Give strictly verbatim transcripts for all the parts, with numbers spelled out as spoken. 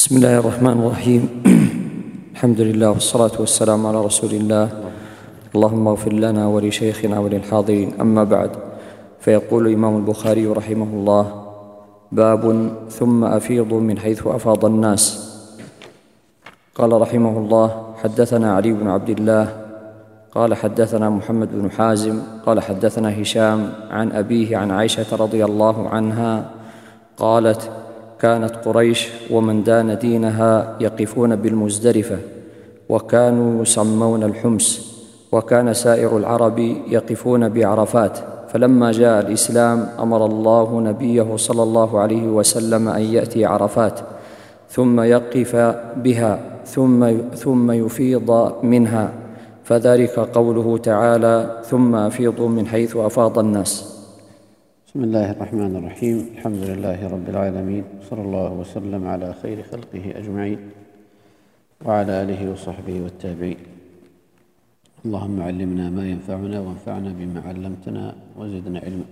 بسم الله الرحمن الرحيم. الحمد لله والصلاة والسلام على رسول الله. اللهم اغفر لنا ولشيخنا وللحاضرين. أما بعد، فيقول الإمام البخاري رحمه الله: باب ثم أفيض من حيث أفاض الناس. قال رحمه الله: حدثنا علي بن عبد الله قال حدثنا محمد بن حازم قال حدثنا هشام عن أبيه عن عائشة رضي الله عنها قالت: كانت قريش ومن دان دينها يقفون بالمزدلفة، وكانوا يسمون الحمص، وكان سائر العرب يقفون بعرفات. فلما جاء الإسلام أمر الله نبيه صلى الله عليه وسلم أن يأتي عرفات ثم يقف بها ثم, ثم يفيض منها، فذلك قوله تعالى: ثم أفيضوا من حيث أفاض الناس. بسم الله الرحمن الرحيم. الحمد لله رب العالمين، صلى الله وسلم على خير خلقه أجمعين وعلى آله وصحبه والتابعين. اللهم علمنا ما ينفعنا وانفعنا بما علمتنا وزدنا علما.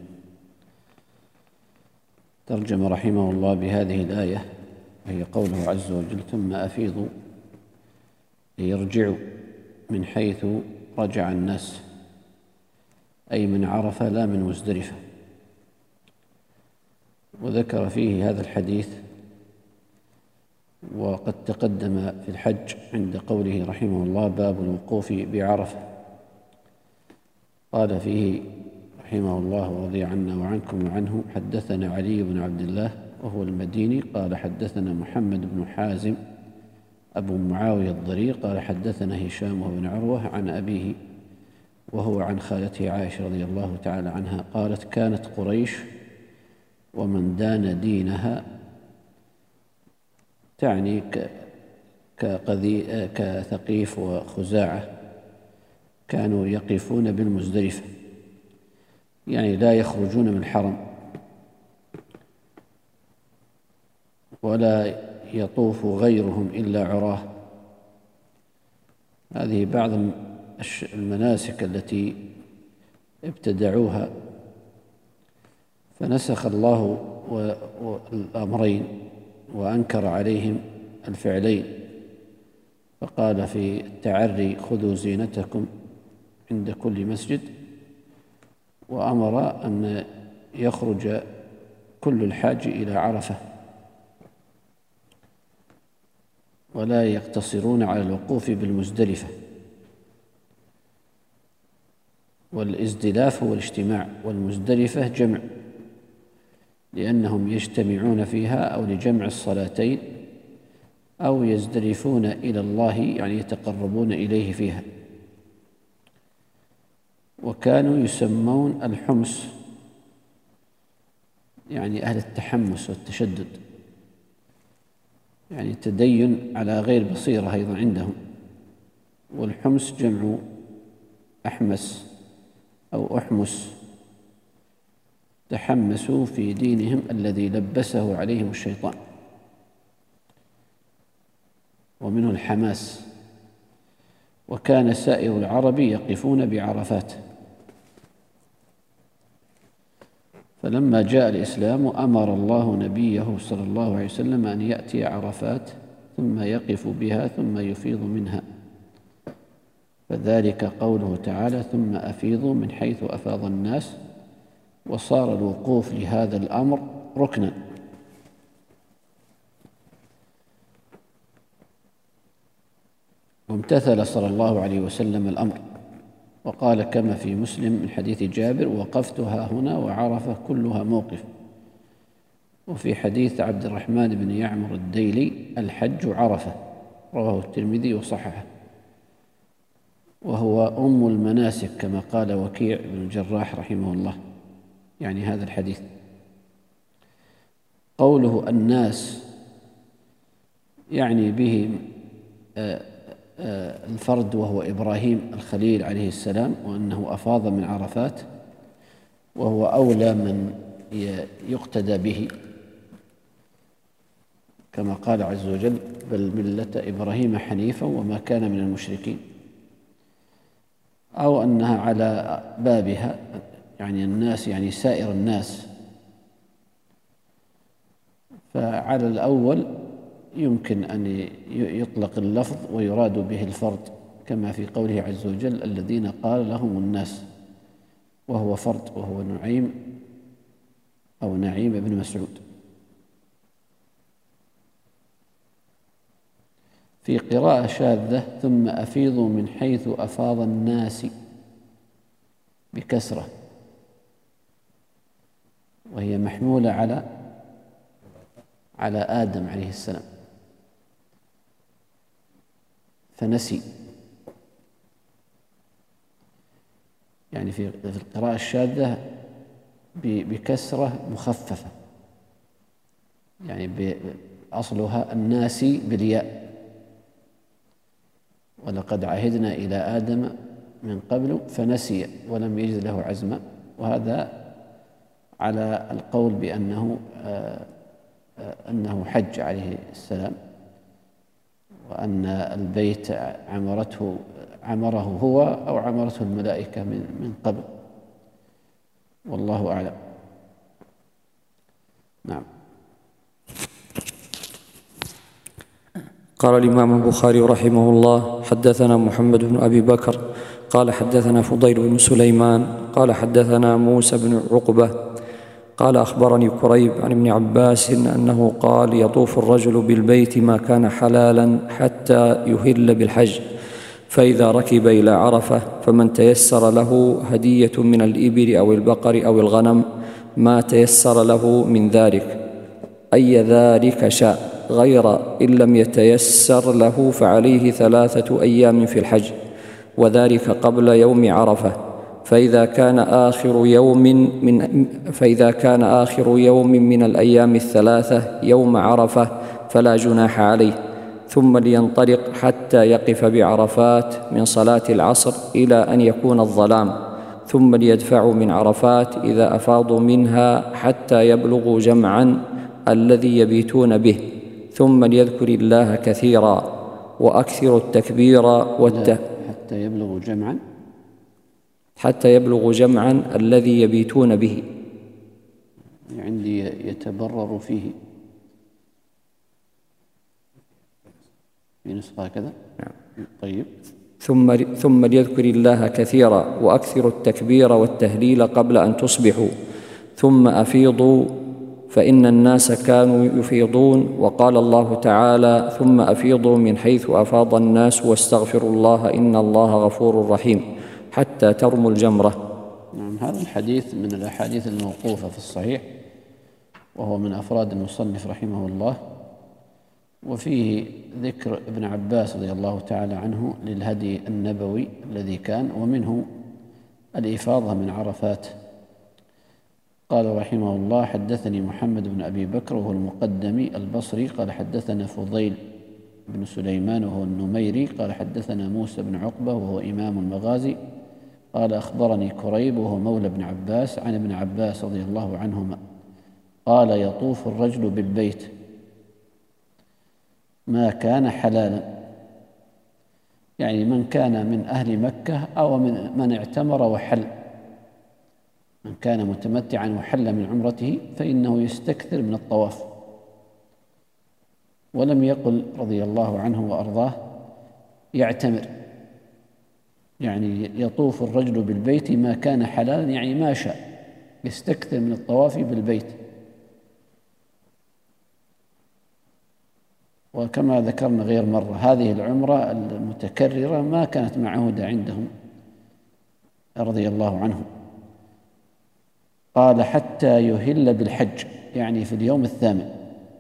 ترجم رحمه الله بهذه الآية، وهي قوله عز وجل: ثم أفيضوا، ليرجعوا من حيث رجع الناس، أي من عرفة لا من مزدلفة. وذكر فيه هذا الحديث، وقد تقدم في الحج عند قوله رحمه الله: باب الوقوف بعرفة. قال فيه رحمه الله ورضي عنا وعنكم وعنه: حدثنا علي بن عبد الله وهو المديني قال حدثنا محمد بن حازم أبو معاوية الضرير قال حدثنا هشام بن عروة عن أبيه وهو عن خالته عائشة رضي الله تعالى عنها قالت: كانت قريش ومن دان دينها، تعني كثقيف وخزاعة، كانوا يقفون بالمزدلفة، يعني لا يخرجون من الحرم ولا يطوف غيرهم إلا عراه. هذه بعض المناسك التي ابتدعوها، فنسخ الله الأمرين وأنكر عليهم الفعلين، فقال في التعري: خذوا زينتكم عند كل مسجد، وأمر أن يخرج كل الحاج إلى عرفة ولا يقتصرون على الوقوف بالمزدلفة. والازدلاف هو الاجتماع، والمزدلفة جمع، لأنهم يجتمعون فيها أو لجمع الصلاتين، أو يزدلفون إلى الله، يعني يتقربون إليه فيها. وكانوا يسمون الحمص، يعني أهل التحمس والتشدد، يعني تدين على غير بصيرة أيضا عندهم. والحمص جمع أحمس أو أحمس، تحمسوا في دينهم الذي لبسه عليهم الشيطان، ومنه الحماس. وكان سائر العرب يقفون بعرفات. فلما جاء الإسلام أمر الله نبيه صلى الله عليه وسلم أن يأتي عرفات ثم يقف بها ثم يفيض منها، فذلك قوله تعالى: ثم أفيضوا من حيث أفاض الناس. وصار الوقوف لهذا الأمر ركنا. وامتثل صلى الله عليه وسلم الأمر، وقال كما في مسلم من حديث جابر: وقفتها هنا وعرفة كلها موقف. وفي حديث عبد الرحمن بن يعمر الديلي: الحج عرفة، رواه الترمذي وصححه، وهو أم المناسك كما قال وكيع بن الجراح رحمه الله، يعني هذا الحديث. قوله الناس يعني به الفرد، وهو إبراهيم الخليل عليه السلام، وأنه أفاض من عرفات، وهو أولى من يقتدى به، كما قال عز وجل: بل ملة إبراهيم حنيفا وما كان من المشركين. أو أنها على بابها، يعني الناس يعني سائر الناس. فعلى الأول يمكن أن يطلق اللفظ ويراد به الفرد، كما في قوله عز وجل الذين قال لهم الناس، وهو فرد، وهو نعيم أو نعيم بن مسعود. في قراءة شاذة ثم أفيضوا من حيث أفاض الناس بكسرة، وهي محمولة على على آدم عليه السلام فنسي. يعني في القراءة الشاذة بكسرة مخففة، يعني أصلها الناسي بالياء، ولقد عهدنا إلى آدم من قبل فنسي ولم يجد له عزما. وهذا على القول بأنه آه أنه حج عليه السلام، وأن البيت عمرته عمره هو أو عمرته الملائكة من من قبل، والله أعلم. نعم. قال الإمام البخاري رحمه الله: حدثنا محمد بن أبي بكر قال حدثنا فضيل بن سليمان قال حدثنا موسى بن عقبة قال أخبرني كريب عن ابن عباس أنه قال: يطوف الرجل بالبيت ما كان حلالا حتى يهل بالحج، فإذا ركب إلى عرفة فمن تيسر له هدية من الإبل أو البقر أو الغنم ما تيسر له من ذلك، أي ذلك شاء، غير إن لم يتيسر له فعليه ثلاثة أيام في الحج، وذلك قبل يوم عرفة. فإذا كان آخر يوم من فإذا كان آخر يوم من الأيام الثلاثة يوم عرفة فلا جناح عليه، ثم لينطلق حتى يقف بعرفات من صلاة العصر إلى أن يكون الظلام، ثم ليدفعوا من عرفات إذا أفاضوا منها حتى يبلغوا جمعا الذي يبيتون به، ثم ليذكر الله كثيرا وأكثر التكبير والت... حتى يبلغوا جمعا حتى يبلغوا جمعا الذي يبيتون به. عندي يتبرر فيه في نسخة كذا. طيب. ثم ثم ليذكر الله كثيرا وأكثر التكبير والتهليل قبل أن تصبحوا، ثم أفيضوا فإن الناس كانوا يفيضون، وقال الله تعالى: ثم أفيضوا من حيث أفاض الناس واستغفروا الله إن الله غفور رحيم، حتى ترموا الجمرة. نعم. هذا الحديث من الأحاديث الموقوفة في الصحيح، وهو من أفراد المصنف رحمه الله، وفيه ذكر ابن عباس رضي الله تعالى عنه للهدي النبوي الذي كان، ومنه الإفاضة من عرفات. قال رحمه الله: حدثني محمد بن أبي بكر وهو المقدمي البصري قال حدثنا فضيل بن سليمان وهو النميري قال حدثنا موسى بن عقبة وهو إمام المغازي قال أخبرني كريب وهو مولى ابن عباس عن ابن عباس رضي الله عنهما قال: يطوف الرجل بالبيت ما كان حلالا، يعني من كان من أهل مكة أو من من اعتمر وحل، من كان متمتعا وحل من عمرته فإنه يستكثر من الطواف. ولم يقل رضي الله عنه وأرضاه يعتمر، يعني يطوف الرجل بالبيت ما كان حلالا، يعني ما شاء، يستكثر من الطواف بالبيت. وكما ذكرنا غير مرة، هذه العمرة المتكررة ما كانت معهودة عندهم رضي الله عنهم. قال: حتى يهل بالحج، يعني في اليوم الثامن.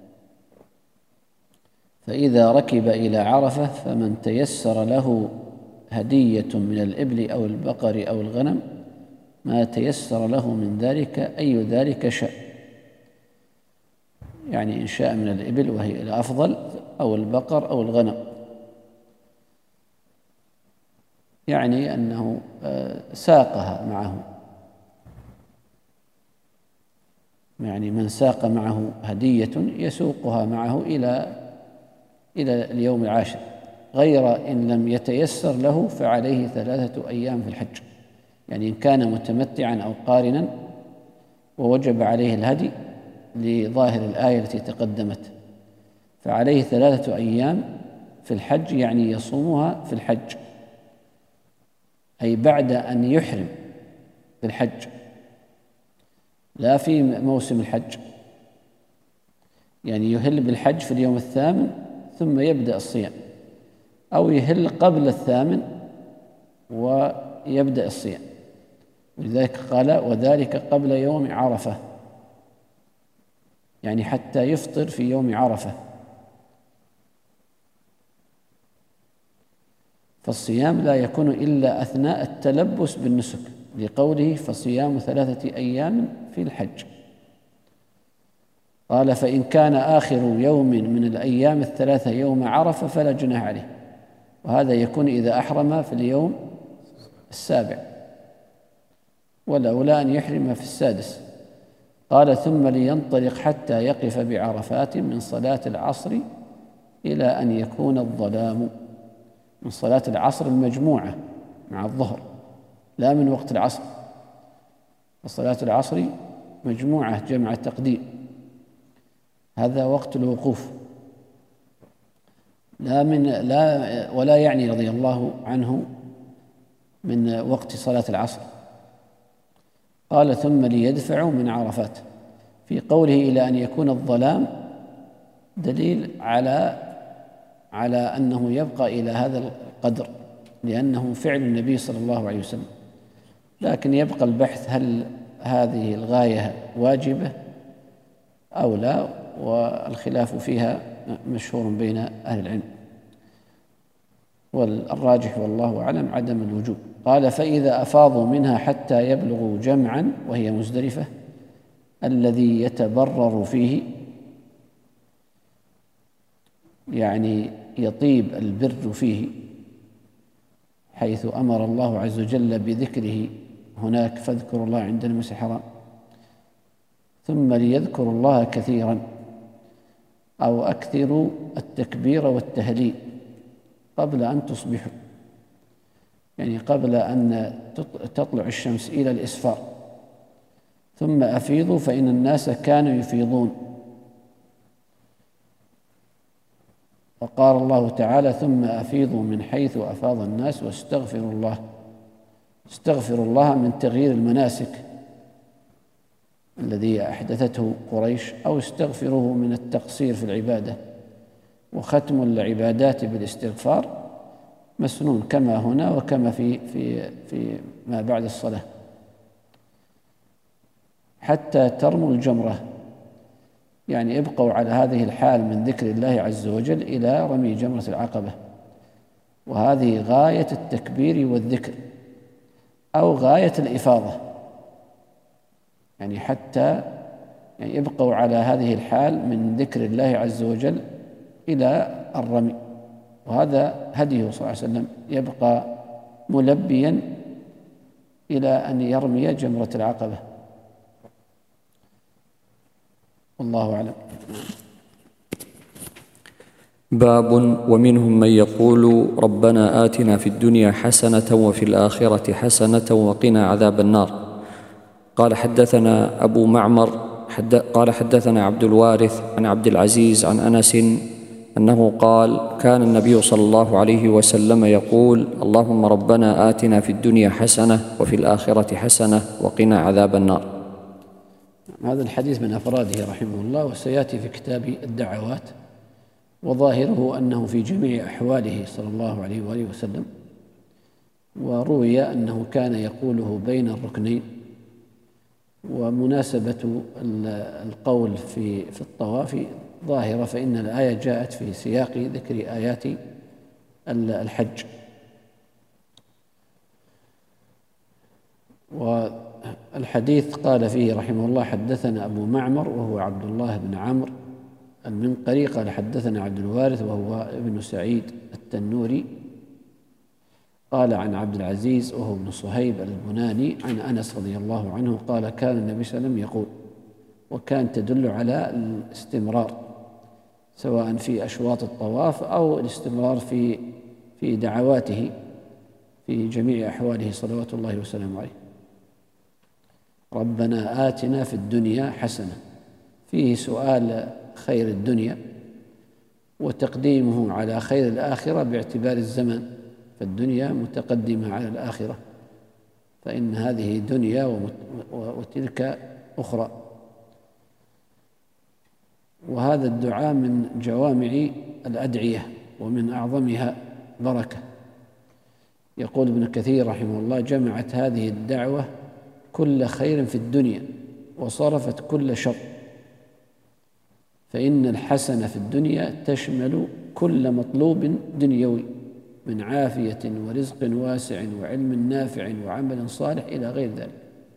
فإذا ركب إلى عرفة فمن تيسر له هدية من الإبل أو البقر أو الغنم ما تيسر له من ذلك أي ذلك شاء، يعني إن شاء من الإبل وهي الأفضل أو البقر أو الغنم، يعني أنه ساقها معه، يعني من ساق معه هدية يسوقها معه إلى إلى اليوم العاشر، غير إن لم يتيسر له فعليه ثلاثة أيام في الحج، يعني إن كان متمتعا أو قارنا ووجب عليه الهدي لظاهر الآية التي تقدمت، فعليه ثلاثة أيام في الحج، يعني يصومها في الحج، أي بعد أن يحرم في الحج، لا في موسم الحج، يعني يهل بالحج في اليوم الثامن ثم يبدأ الصيام، أو يهل قبل الثامن ويبدأ الصيام، ولذلك قال وذلك قبل يوم عرفة، يعني حتى يفطر في يوم عرفة. فالصيام لا يكون إلا أثناء التلبس بالنسك، لقوله فصيام ثلاثة أيام في الحج. قال فإن كان آخر يوم من الأيام الثلاثة يوم عرفة فلا جناح عليه، وهذا يكون إذا أحرم في اليوم السابع، والأولى أن يحرم في السادس. قال ثم لينطلق حتى يقف بعرفات من صلاة العصر إلى أن يكون الظلام، من صلاة العصر المجموعة مع الظهر، لا من وقت العصر، وصلاة العصر مجموعة جمع تقديم، هذا وقت الوقوف، لا من لا ولا يعني رضي الله عنه من وقت صلاة العصر. قال ثم ليدفعوا من عرفات، في قوله إلى أن يكون الظلام دليل على على أنه يبقى إلى هذا القدر، لأنه فعل النبي صلى الله عليه وسلم، لكن يبقى البحث هل هذه الغاية واجبة أو لا، والخلاف فيها مشهور بين أهل العلم، والراجح والله أعلم عدم الوجوب. قال فإذا أفاضوا منها حتى يبلغوا جمعا، وهي مزدلفة، الذي يتبرر فيه، يعني يطيب البر فيه، حيث أمر الله عز وجل بذكره هناك فاذكروا الله عند المسجد الحرام، ثم ليذكروا الله كثيرا، أو أكثروا التكبير والتهليل قبل أن تصبحوا، يعني قبل أن تطلع الشمس إلى الإسفار، ثم أفيضوا فإن الناس كانوا يفيضون. وقال الله تعالى ثم أفيضوا من حيث أفاض الناس واستغفروا الله. استغفروا الله من تغيير المناسك الذي أحدثته قريش، أو استغفروه من التقصير في العبادة، وختم العبادات بالاستغفار مسنون كما هنا وكما في في في ما بعد الصلاة، حتى ترموا الجمرة، يعني ابقوا على هذه الحال من ذكر الله عز وجل إلى رمي جمرة العقبة، وهذه غاية التكبير والذكر أو غاية الإفاضة، يعني حتى يعني ابقوا على هذه الحال من ذكر الله عز وجل إلى الرمي، وهذا هديه صلى الله عليه وسلم، يبقى ملبيا إلى أن يرمي جمرة العقبة، والله أعلم. باب ومنهم من يقول ربنا آتنا في الدنيا حسنة وفي الآخرة حسنة وقنا عذاب النار. قال حدثنا أبو معمر حد قال حدثنا عبد الوارث عن عبد العزيز عن أنس أنه قال كان النبي صلى الله عليه وسلم يقول اللهم ربنا آتنا في الدنيا حسنة وفي الآخرة حسنة وقنا عذاب النار. هذا الحديث من أفراده رحمه الله، وسيأتي في كتاب الدعوات، وظاهره أنه في جميع أحواله صلى الله عليه وآله وسلم، وروي أنه كان يقوله بين الركنين. ومناسبة القول في في الطواف ظاهرة، فإن الآية جاءت في سياق ذكر آيات الحج. والحديث قال فيه رحمه الله حدثنا أبو معمر وهو عبد الله بن عمرو المنقري، قال حدثنا عبد الوارث وهو ابن سعيد التنوري، قال عن عبد العزيز وهو ابن صهيب البناني عن أنس رضي الله عنه قال كان النبي صلى الله عليه وسلم يقول، وكان تدل على الاستمرار سواء في أشواط الطواف أو الاستمرار في في دعواته في جميع أحواله صلوات الله وسلامه عليه. ربنا آتنا في الدنيا حسنة، فيه سؤال خير الدنيا، وتقديمه على خير الآخرة باعتبار الزمان، فالدنيا متقدمة على الآخرة، فإن هذه دنيا وتلك أخرى. وهذا الدعاء من جوامع الأدعية ومن أعظمها بركة. يقول ابن كثير رحمه الله: جمعت هذه الدعوة كل خير في الدنيا وصرفت كل شر، فإن الحسنة في الدنيا تشمل كل مطلوب دنيوي من عافية ورزق واسع وعلم نافع وعمل صالح إلى غير ذلك،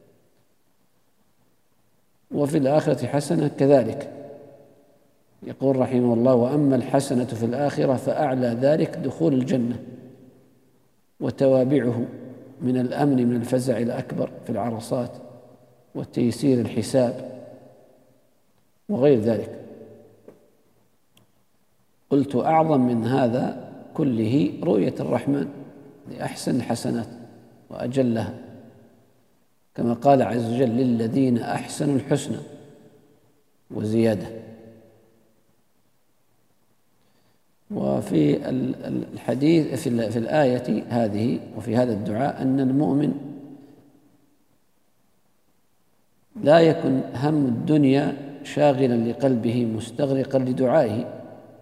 وفي الآخرة حسنة كذلك. يقول رحمه الله: وأما الحسنة في الآخرة فأعلى ذلك دخول الجنة وتوابعه من الأمن من الفزع الأكبر في العرصات وتيسير الحساب وغير ذلك. قلت: أعظم من هذا كله رؤية الرحمن لأحسن الحسنات وأجلها، كما قال عز وجل: للذين أحسنوا الحسنى وزيادة. وفي الحديث في الآية هذه وفي هذا الدعاء أن المؤمن لا يكن هم الدنيا شاغلا لقلبه مستغرقا لدعائه،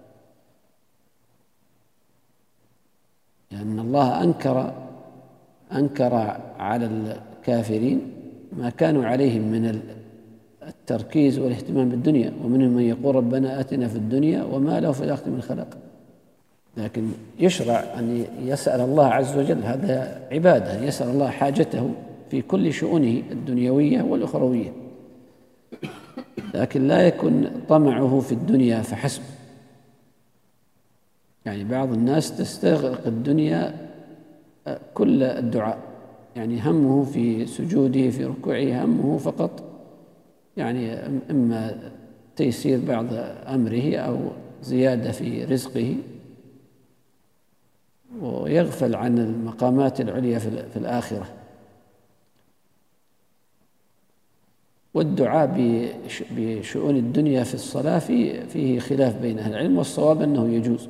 لأن الله أنكر أنكر على الكافرين ما كانوا عليه من التركيز والاهتمام بالدنيا، ومنهم من يقول: ربنا آتنا في الدنيا وما له في الآخرة من خلاق. لكن يشرع أن يسأل الله عز وجل، هذا عبادة، يسأل الله حاجته في كل شؤونه الدنيوية والأخروية، لكن لا يكن طمعه في الدنيا فحسب. يعني بعض الناس تستغرق الدنيا كل الدعاء، يعني همه في سجوده في ركوعه همه فقط يعني إما تيسير بعض أمره أو زيادة في رزقه، ويغفل عن المقامات العليا في الآخرة. والدعاء بشؤون الدنيا في الصلاة فيه خلاف بين أهل العلم، والصواب أنه يجوز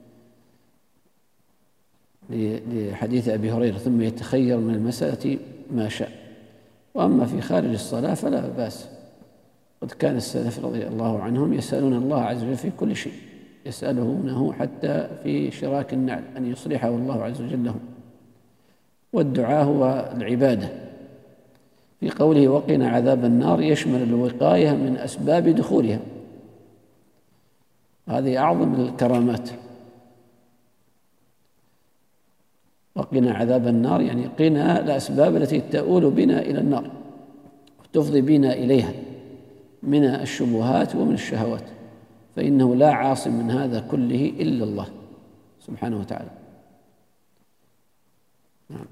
لحديث أبي هريرة: ثم يتخير من المسألة ما شاء. وأما في خارج الصلاة فلا بأس. قد كان السلف رضي الله عنهم يسألون الله عز وجل في كل شيء، يسألونه حتى في شراك النعل أن يصلحه الله عز وجل لهم. والدعاء هو العبادة. في قوله: وقنا عذاب النار يشمل الوقاية من أسباب دخولها، هذه أعظم الكرامات. وقنا عذاب النار يعني قنا الأسباب التي تؤول بنا إلى النار وتفضي بنا إليها من الشبهات ومن الشهوات، فإنه لا عاصم من هذا كله إلا الله سبحانه وتعالى. نعم.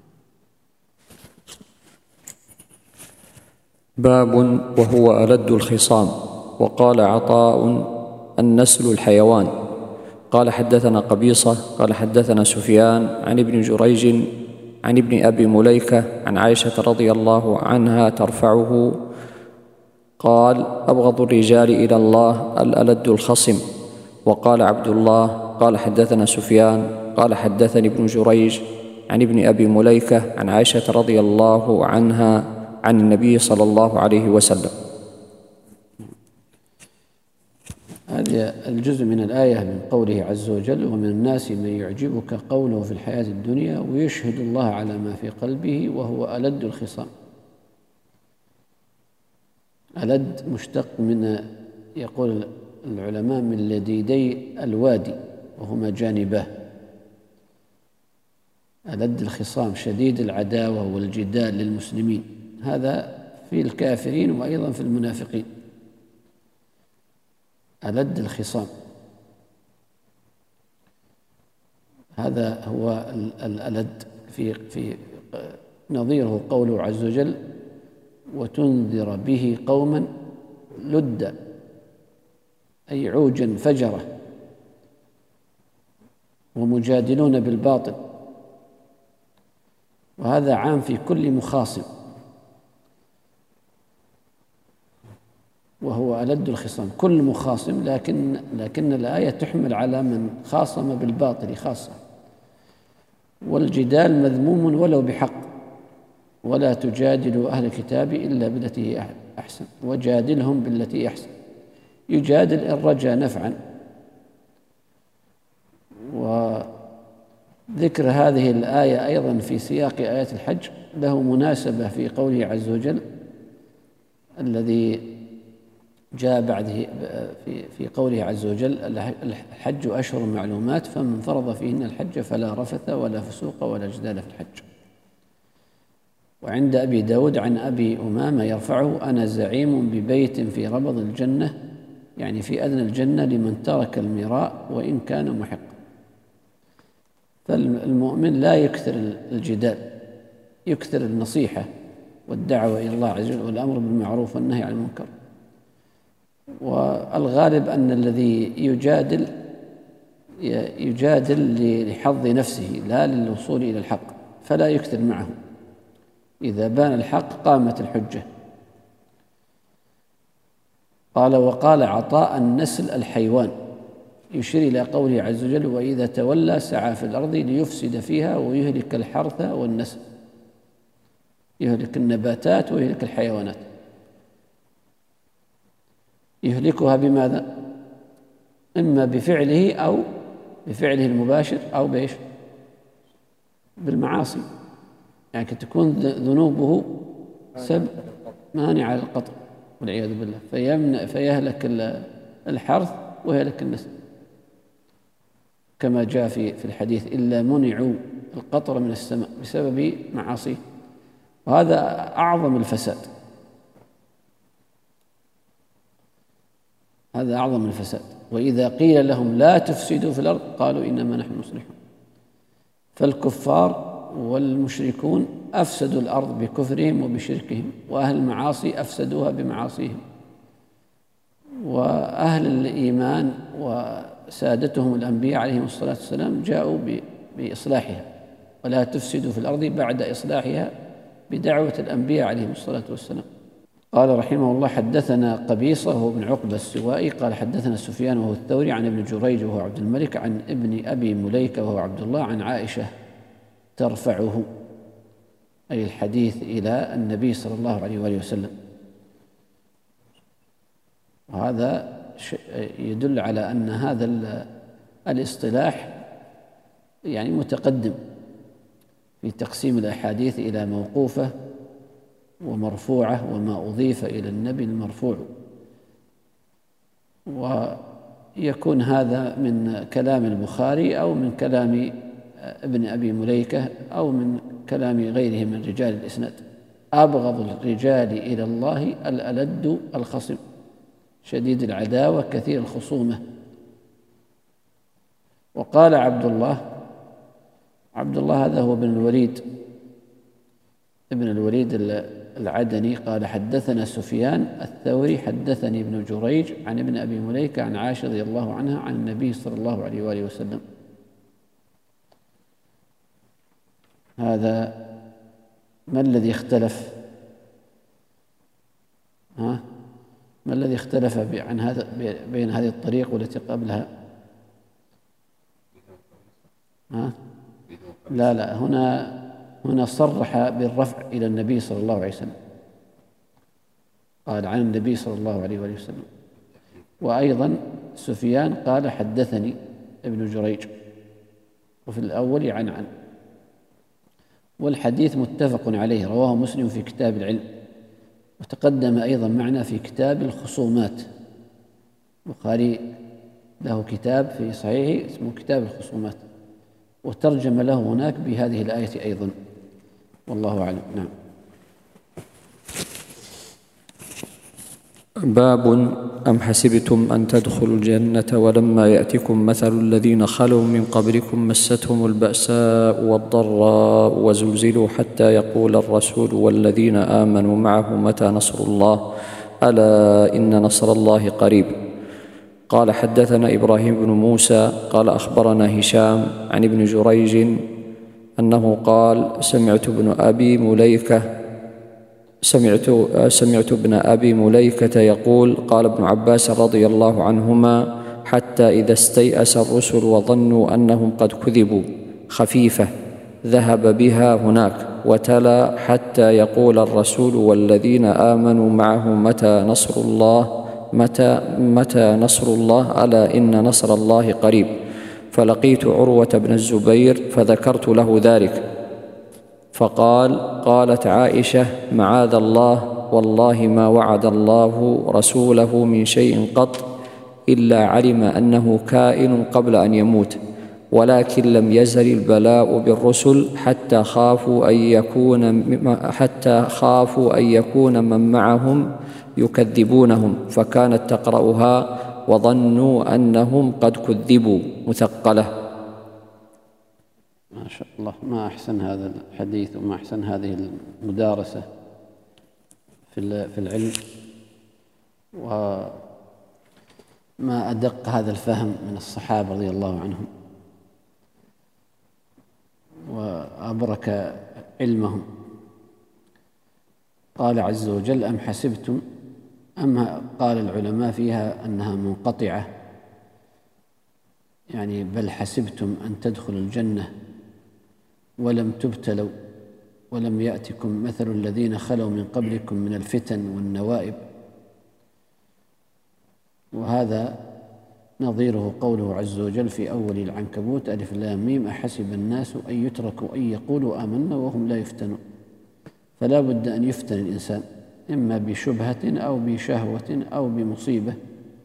باب وهو ألد الخصام. وقال عطاء: النسل الحيوان. قال حدثنا قبيصة قال حدثنا سفيان عن ابن جريج عن ابن أبي مليكة عن عائشة رضي الله عنها ترفعه قال: أبغض الرجال إلى الله الألد الخصم. وقال عبد الله قال حدثنا سفيان قال حدثني ابن جريج عن ابن أبي مليكة عن عائشة رضي الله عنها عن النبي صلى الله عليه وسلم. هذا الجزء من الآية من قوله عز وجل: ومن الناس من يعجبك قوله في الحياة الدنيا ويشهد الله على ما في قلبه وهو ألد الخصام. ألد مشتق من، يقول العلماء، من لديدي الوادي وهما جانباه. ألد الخصام شديد العداوة والجدال للمسلمين، هذا في الكافرين وأيضا في المنافقين. ألد الخصام هذا هو الألد. في في نظيره قوله عز وجل: وتنذر به قوما لدا، أي عوجا فجرة ومجادلون بالباطل. وهذا عام في كل مخاصم، وهو وألد الخصام، كل مخاصم، لكن لكن الآية تحمل على من خاصم بالباطل خاصة. والجدال مذموم ولو بحق، ولا تجادلوا أهل الكتاب إلا بالتي هي أحسن وجادلهم بالتي أحسن. يجادل إن رجا نفعا. وذكر هذه الآية أيضا في سياق آيات الحج له مناسبة في قوله عز وجل الذي جاء بعده في في قوله عز وجل: الحج أشهر معلومات فمن فرض فيهن الحج فلا رفث ولا فسوق ولا جدال في الحج. وعند أبي داود عن أبي أمامة يرفعه: أنا زعيم ببيت في ربض الجنة، يعني في أدنى الجنة، لمن ترك المراء وإن كان محق. فالمؤمن لا يكثر الجدال، يكثر النصيحة والدعوة إلى الله عز وجل والأمر بالمعروف والنهي عن المنكر. والغالب أن الذي يجادل يجادل لحظ نفسه لا للوصول إلى الحق، فلا يكثر معه. إذا بان الحق قامت الحجة. قال: وقال عطاء: النسل الحيوان، يشير إلى قوله عز وجل: وإذا تولى سعى في الأرض ليفسد فيها ويهلك الحرث والنسل، يهلك النباتات ويهلك الحيوانات. يهلكها بماذا؟ إما بفعله أو بفعله المباشر أو بإيش؟ بالمعاصي، يعني تكون ذنوبه سبب مانع للقطع والعياذ بالله، فيمنع فيهلك الحرث ويهلك النسل، كما جاء في في الحديث: إلا منعوا القطر من السماء بسبب معاصيه. وهذا أعظم الفساد، هذا أعظم الفساد. وإذا قيل لهم لا تفسدوا في الأرض قالوا إنما نحن مصلحون. فالكفار والمشركون أفسدوا الأرض بكفرهم وبشركهم، وأهل المعاصي أفسدوها بمعاصيهم. وأهل الإيمان وسادتهم الأنبياء عليهم الصلاة والسلام جاءوا بإصلاحها، ولا تفسدوا في الأرض بعد إصلاحها بدعوة الأنبياء عليهم الصلاة والسلام. قال رحمه الله: حدثنا قبيصة وهو بن عقبة السوائي قال حدثنا سفيان وهو الثوري عن ابن جريج وهو عبد الملك عن ابن أبي مليكة وهو عبد الله عن عائشة ترفعه، أي الحديث إلى النبي صلى الله عليه وآله وسلم. وهذا يدل على أن هذا الاصطلاح يعني متقدم في تقسيم الأحاديث إلى موقوفة ومرفوعة، وما أضيف إلى النبي المرفوع. ويكون هذا من كلام البخاري أو من كلام ابن أبي مليكة أو من كلام غيره من رجال الإسناد. أبغض الرجال إلى الله الألد الخصم شديد العداوة كثير الخصومة. وقال عبد الله، عبد الله هذا هو ابن الوليد ابن الوليد العدني قال حدثنا سفيان الثوري حدثني ابن جريج عن ابن أبي مليكة عن عائشة رضي الله عنها عن النبي صلى الله عليه وآله وسلم. هذا ما الذي اختلف؟ ها؟ ما الذي اختلف عن هذا بين هذه الطريق والتي قبلها؟ ها؟ لا لا هنا هنا صرح بالرفع إلى النبي صلى الله عليه وسلم، قال عن النبي صلى الله عليه وآله وسلم. وأيضا سفيان قال حدثني ابن جريج، وفي الأول عن عن والحديث متفق عليه رواه مسلم في كتاب العلم، وتقدم أيضا معنا في كتاب الخصومات. البخاري له كتاب في صحيحه اسمه كتاب الخصومات، وترجم له هناك بهذه الآية أيضا، والله أعلم. نعم. باب أم حسبتم أن تدخلوا الجنة ولما يأتكم مثل الذين خلوا من قبلكم مستهم البأساء والضراء وزلزلوا حتى يقول الرسول والذين آمنوا معه متى نصر الله ألا إن نصر الله قريب. قال حدثنا إبراهيم بن موسى قال أخبرنا هشام عن ابن جريج أنه قال سمعت ابن أبي مليكة سمعت سمعت ابن أبي مليكة يقول قال ابن عباس رضي الله عنهما حتى إذا استيأس الرسل وظنوا أنهم قد كذبوا خفيفة ذهب بها هناك، وتلا حتى يقول الرسول والذين آمنوا معه متى نصر الله متى متى نصر الله ألا إن نصر الله قريب. فلقيت عروة بن الزبير فذكرت له ذلك فقال قالت عائشة معاذ الله والله ما وعد الله رسوله من شيء قط إلا علم أنه كائن قبل أن يموت، ولكن لم يزل البلاء بالرسل حتى خافوا أن يكون حتى خافوا أن يكون من معهم يكذبونهم، فكانت تقرأها وظنوا أنهم قد كذبوا مثقلة. ما شاء الله، ما أحسن هذا الحديث وما أحسن هذه المدارسة في في العلم، وما أدق هذا الفهم من الصحابة رضي الله عنهم وأبرك علمهم. قال عز وجل أم حسبتم، أما قال العلماء فيها أنها منقطعة، يعني بل حسبتم أن تدخلوا الجنة ولم تبتلوا ولم يأتكم مثل الذين خلوا من قبلكم من الفتن والنوائب. وهذا نظيره قوله عز وجل في أول العنكبوت ألف لام ميم أحسب الناس أن يتركوا أن يقولوا آمنا وهم لا يفتنون. فلا بد أن يفتن الإنسان إما بشبهة أو بشهوة أو بمصيبة،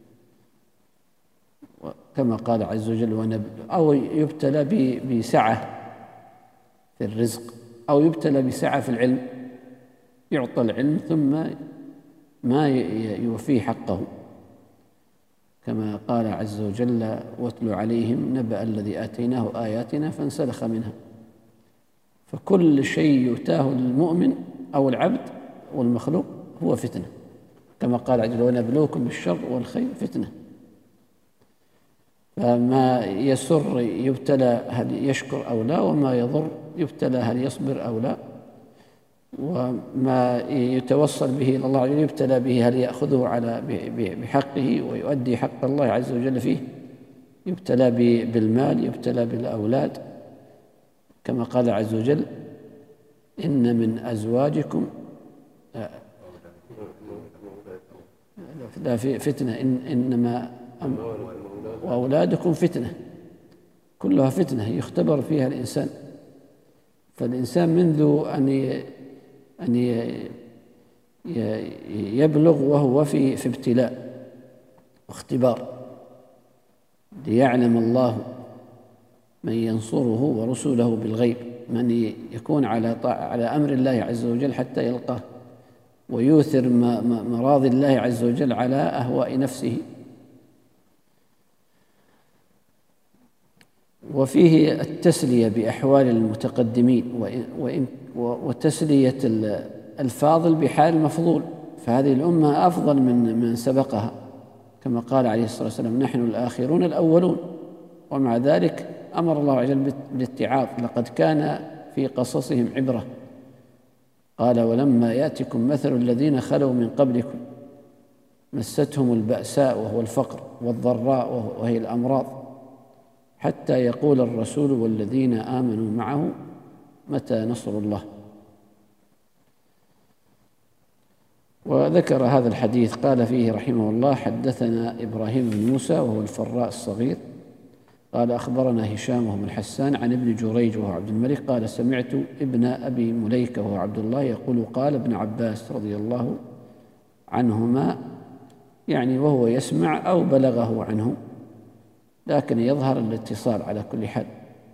كما قال عز وجل أو يبتلى بسعة في الرزق أو يبتلى بسعة في العلم، يعطى العلم ثم ما يوفيه حقه، كما قال عز وجل واتل عليهم نبأ الذي آتيناه آياتنا فانسلخ منها. فكل شيء يؤتاه المؤمن أو العبد والمخلوق هو فتنة، كما قال عز وجل ونبلوكم بالشر والخير فتنة. فما يسر يبتلى هل يشكر أو لا، وما يضر يبتلى هل يصبر أو لا، وما يتوصل به إلى الله يبتلى به هل يأخذه على بحقه ويؤدي حق الله عز وجل فيه، يبتلى بالمال، يبتلى بالأولاد، كما قال عز وجل إن من أزواجكم لا فتنة إن إنما وأولادكم فتنة، كلها فتنة يختبر فيها الإنسان. فالإنسان منذ أن أن يبلغ وهو في في ابتلاء واختبار، ليعلم الله من ينصره ورسله بالغيب، من يكون على على أمر الله عز وجل حتى يلقاه، ويؤثر مراضي الله عز وجل على أهواء نفسه. وفيه التسلية بأحوال المتقدمين وتسلية الفاضل بحال المفضول، فهذه الأمة أفضل من من سبقها، كما قال عليه الصلاة والسلام نحن الآخرون الأولون. ومع ذلك أمر الله عز وجل بالاتعاظ لقد كان في قصصهم عبرة. قال ولما يأتكم مثل الذين خلوا من قبلكم مستهم البأساء وهو الفقر والضراء وهي الأمراض حتى يقول الرسول والذين آمنوا معه متى نصر الله. وذكر هذا الحديث قال فيه رحمه الله حدثنا إبراهيم بن موسى وهو الفراء الصغير قال أخبرنا هشام بن حسان عن ابن جريج وهو عبد الملك قال سمعت ابن أبي مليكة وهو عبد الله يقول قال ابن عباس رضي الله عنهما، يعني وهو يسمع أو بلغه عنه، لكن يظهر الاتصال على كل حال،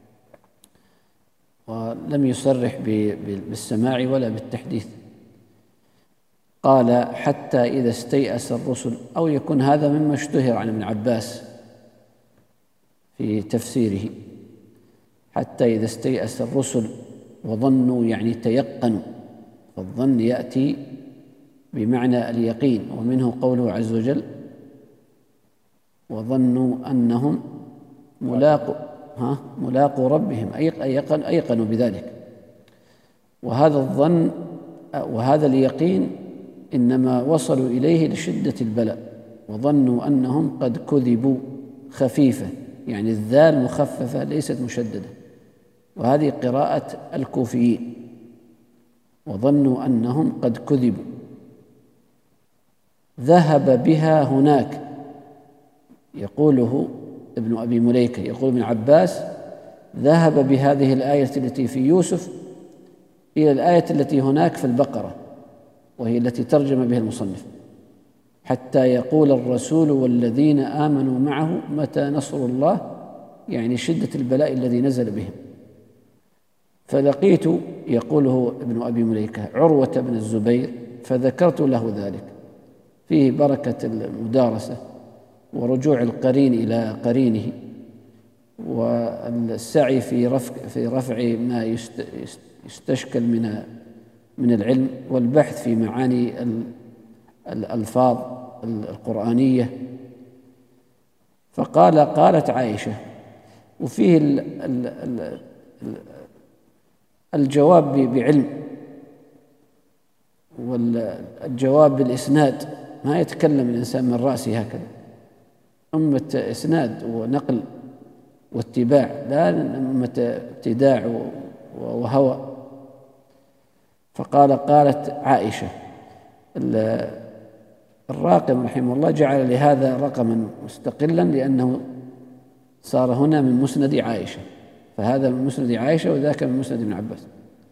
ولم يصرح بالسماع ولا بالتحديث. قال حتى إذا استيأس الرسل، أو يكون هذا مما اشتهر عن ابن عباس في تفسيره، حتى إذا استيأس الرسل وظنوا يعني تيقنوا، فالظن يأتي بمعنى اليقين، ومنه قوله عز وجل وظنوا أنهم ملاقوا ها ملاقوا ربهم، أيقنوا بذلك. وهذا الظن وهذا اليقين إنما وصلوا إليه لشدة البلاء، وظنوا أنهم قد كذبوا، خفيفة يعني الذال مخففة ليست مشددة، وهذه قراءة الكوفيين، وظنوا أنهم قد كذبوا. ذهب بها هناك، يقوله ابن أبي مليكة، يقول ابن عباس: ذهب بهذه الآية التي في يوسف إلى الآية التي هناك في البقرة، وهي التي ترجم بها المصنف، حتى يقول الرسول والذين آمنوا معه متى نصر الله، يعني شدة البلاء الذي نزل بهم. فلقيت، يقوله ابن أبي مليكة، عروة بن الزبير فذكرت له ذلك، فيه بركة المدارسة ورجوع القرين إلى قرينه، والسعي في رفع في رفع ما يستشكل من من العلم، والبحث في معاني الألفاظ القرآنية. فقال: قالت عائشة، وفيه الجواب بعلم والجواب بالإسناد، ما يتكلم الإنسان من رأسه هكذا، أمة إسناد ونقل واتباع، لا أمة ابتداع وهوى. فقال: قالت عائشة. الراقم رحمه الله جعل لهذا رقما مستقلا، لأنه صار هنا من مسند عائشة، فهذا من مسند عائشة وذاك من مسند ابن عباس.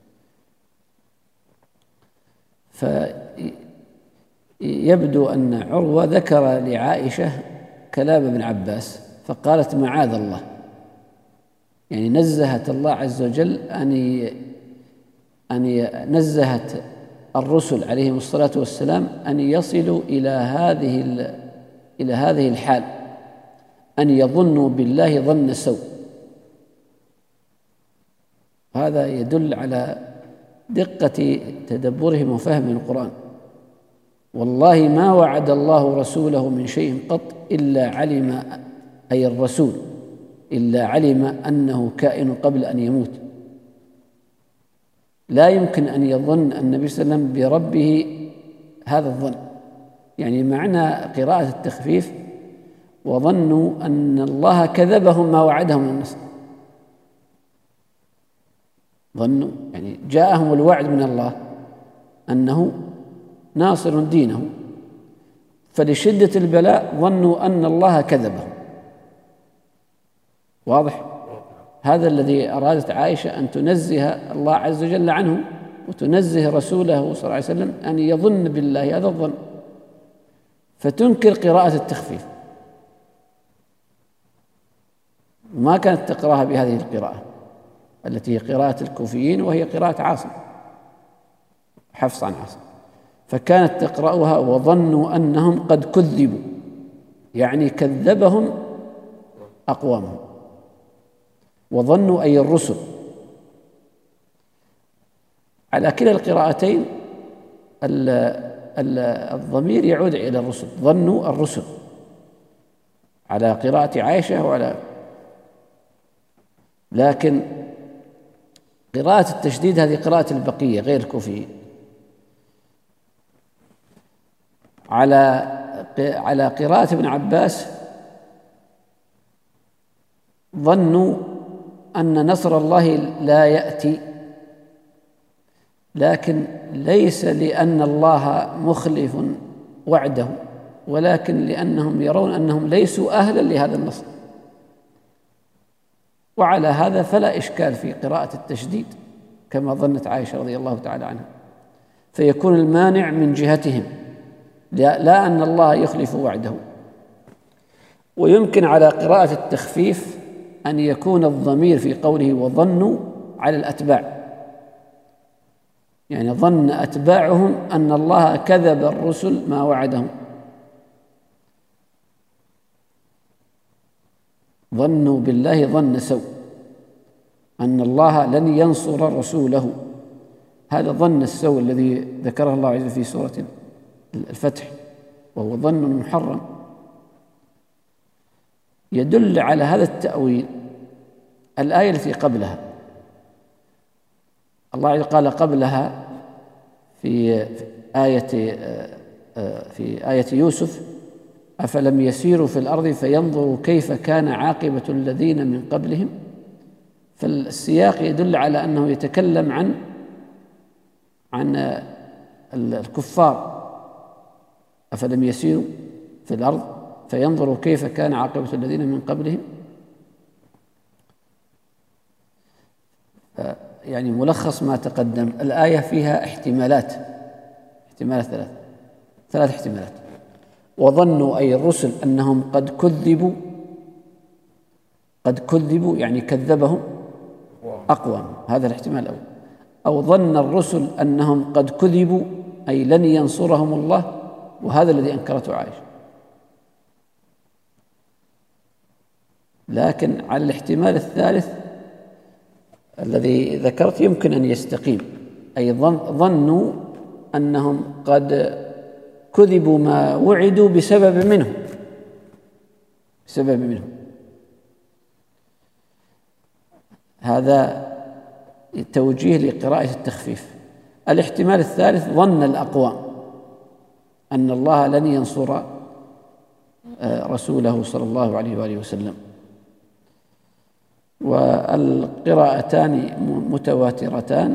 فيبدو أن عروة ذكر لعائشة كلام ابن عباس، فقالت: معاذ الله، يعني نزهت الله عز وجل أن أن نزهت الرسل عليهم الصلاة والسلام أن يصلوا إلى هذه إلى هذه الحال، أن يظنوا بالله ظن سوء. هذا يدل على دقة تدبرهم وفهمهم القرآن. والله ما وعد الله رسوله من شيء قط إلا علم، أي الرسول، إلا علم أنه كائن قبل أن يموت. لا يمكن أن يظن النبي صلى الله عليه وسلم بربه هذا الظن، يعني معنى قراءة التخفيف: وظنوا أن الله كذبهم ما وعدهم من النصر. ظنوا يعني جاءهم الوعد من الله أنه ناصر دينه، فلشدة البلاء ظنوا أن الله كذبهم. واضح؟ هذا الذي أرادت عائشة أن تنزه الله عز وجل عنه، وتنزه رسوله صلى الله عليه وسلم أن يظن بالله هذا الظن، فتنكر قراءة التخفيف، وما كانت تقرأها بهذه القراءة التي هي قراءة الكوفيين، وهي قراءة عاصم، حفص عن عاصم، فكانت تقرأها: وظنوا أنهم قد كذبوا، يعني كذبهم أقوامهم، وظنوا أي الرسل. على كلا القراءتين الضمير يعود إلى الرسل، ظنوا الرسل، على قراءة عائشة وعلى، لكن قراءة التشديد هذه قراءة البقية غير الكوفيين. على على قراءة ابن عباس ظنوا أن نصر الله لا يأتي، لكن ليس لأن الله مخلف وعده، ولكن لأنهم يرون أنهم ليسوا أهلا لهذا النصر. وعلى هذا فلا إشكال في قراءة التشديد كما ظنت عائشة رضي الله تعالى عنها، فيكون المانع من جهتهم، لا أن الله يخلف وعده. ويمكن على قراءة التخفيف أن يكون الضمير في قوله وظنوا على الأتباع، يعني ظن أتباعهم أن الله كذب الرسل ما وعدهم، ظنوا بالله ظن سوء، أن الله لن ينصر رسوله. هذا ظن السوء الذي ذكره الله عز وجل في سورة الفتح، وهو ظن محرم. يدل على هذا التأويل الآية التي قبلها، الله قال قبلها في آية في آية يوسف: أفلم يسيروا في الأرض فينظروا كيف كان عاقبة الذين من قبلهم. فالسياق يدل على أنه يتكلم عن عن الكفار. أفلم يسيروا في الأرض فينظروا كيف كان عاقبة الذين من قبلهم. يعني ملخص ما تقدم، الآية فيها احتمالات احتمالات ثلاث ثلاث احتمالات. وظنوا أي الرسل أنهم قد كذبوا قد كذبوا يعني كذبهم أقوام، هذا الاحتمال الأول. أو ظن الرسل أنهم قد كذبوا أي لن ينصرهم الله، وهذا الذي أنكرته عائشة. لكن على الاحتمال الثالث الذي ذكرت يمكن أن يستقيم، أي ظنوا أنهم قد كذبوا ما وعدوا بسبب منهم بسبب منهم هذا توجيه لقراءة التخفيف. الاحتمال الثالث: ظن الأقوام أن الله لن ينصر رسوله صلى الله عليه وآله وسلم. والقراءتان متواترتان،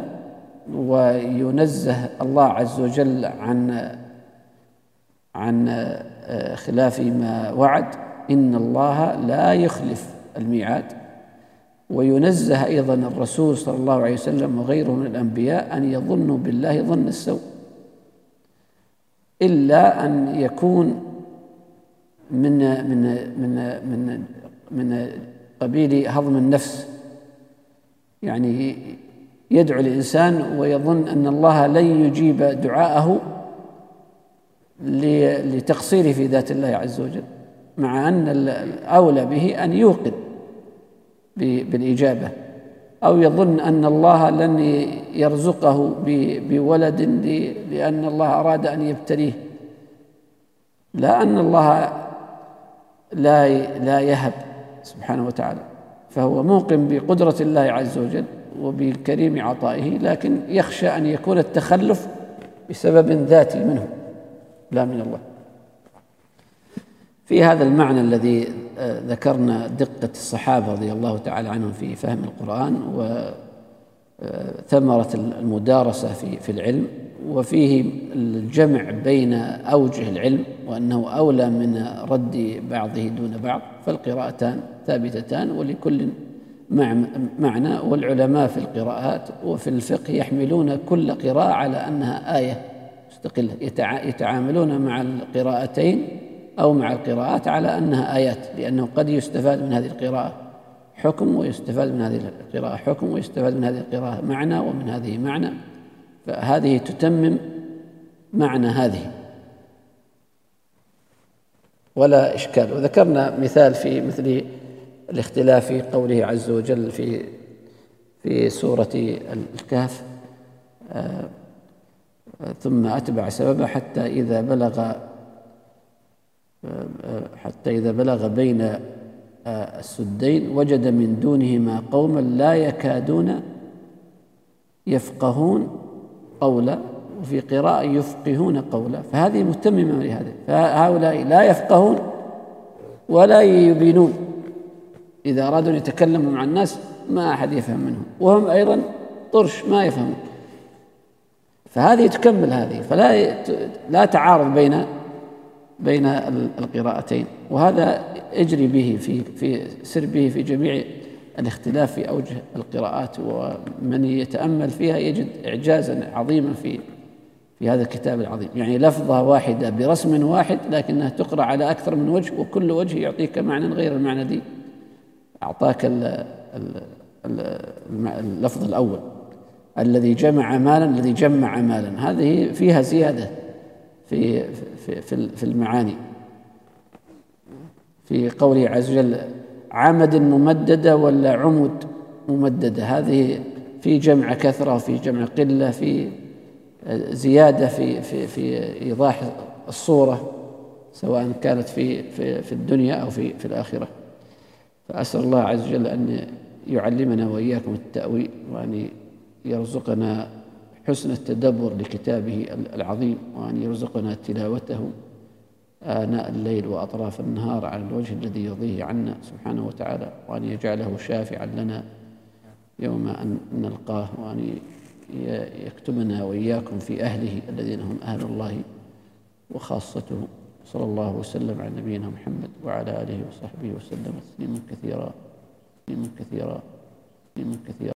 وينزه الله عز وجل عن عن خلاف ما وعد، إن الله لا يخلف الميعاد. وينزه أيضا الرسول صلى الله عليه وسلم وغيره من الأنبياء أن يظنوا بالله ظن السوء، إلا أن يكون من من من من من قبيل هضم النفس، يعني يدعو الإنسان ويظن أن الله لن يجيب دعاءه لتقصيره في ذات الله عز وجل، مع أن الأولى به أن يوقن بالإجابة. أو يظن أن الله لن يرزقه بولد لأن الله أراد أن يبتليه، لا أن الله لا لا يهب سبحانه وتعالى، فهو موقن بقدرة الله عز وجل وبكريم عطائه، لكن يخشى أن يكون التخلف بسبب ذاتي منه لا من الله. في هذا المعنى الذي ذكرنا دقة الصحابة رضي الله تعالى عنهم في فهم القرآن وثمرة المدارسة في في العلم، وفيه الجمع بين أوجه العلم وأنه أولى من رد بعضه دون بعض، فالقراءتان ثابتتان ولكل معنى. والعلماء في القراءات وفي الفقه يحملون كل قراءة على أنها آية مستقلة، يتعاملون مع القراءتين أو مع القراءات على أنها آيات، لأنه قد يستفاد من هذه القراءة حكم ويستفاد من هذه القراءة حكم ويستفاد من هذه القراءة معنى ومن هذه معنى، فهذه تتمم معنى هذه ولا إشكال. وذكرنا مثال في مثل الاختلاف في قوله عز وجل في في سورة الكهف: آه ثم أتبع سببا حتى إذا بلغ حتى إذا بلغ بين السدين وجد من دونهما قوما لا يكادون يفقهون قولا، وفي قراءة يفقهون قولا، فهذه متممة لهذا. فهؤلاء لا يفقهون ولا يبينون، إذا أرادوا أن يتكلموا مع الناس ما أحد يفهم منهم، وهم أيضا طرش ما يفهمون، فهذه تكمل هذه، فلا لا تعارض بين بين القراءتين. وهذا اجري به في في سر به في جميع الاختلاف في أوجه القراءات، ومن يتأمل فيها يجد إعجازا عظيما في في هذا الكتاب العظيم. يعني لفظة واحدة برسم واحد لكنها تقرأ على أكثر من وجه، وكل وجه يعطيك معنى غير المعنى الذي أعطاك اللفظ الأول الذي جمع مالا الذي جمع مالا، هذه فيها زيادة في في في المعاني. في قوله عز وجل: عمد ممددة ولا عمد ممددة، هذه في جمع كثرة وفي جمع قلة، في زيادة في في في إيضاح الصورة سواء كانت في في في الدنيا أو في في الآخرة. فأسأل الله عز وجل أن يعلمنا وإياكم التأويل، وأن يرزقنا حسن التدبر لكتابه العظيم، وأن يرزقنا تلاوته آناء الليل وأطراف النهار على الوجه الذي يرضيه عنا سبحانه وتعالى، وأن يجعله شافعا لنا يوم أن نلقاه، وأن يكتبنا وإياكم في أهله الذين هم أهل الله وخاصته. صلى الله وسلم على نبينا محمد وعلى آله وصحبه وسلم تسليما كثيرا تسليما كثيرا تسليما كثيرا.